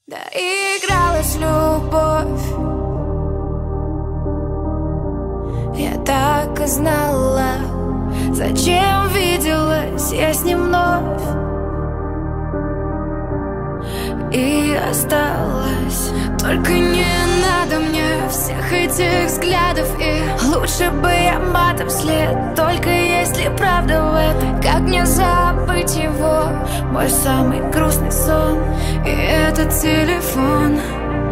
Да, игралась любовь. Я так и знала, зачем виделась я с ним вновь. И осталось. Только не надо мне всех этих взглядов. И лучше бы я матом след. Только если правда в этом, как мне забыть его? Мой самый грустный сон. И этот телефон.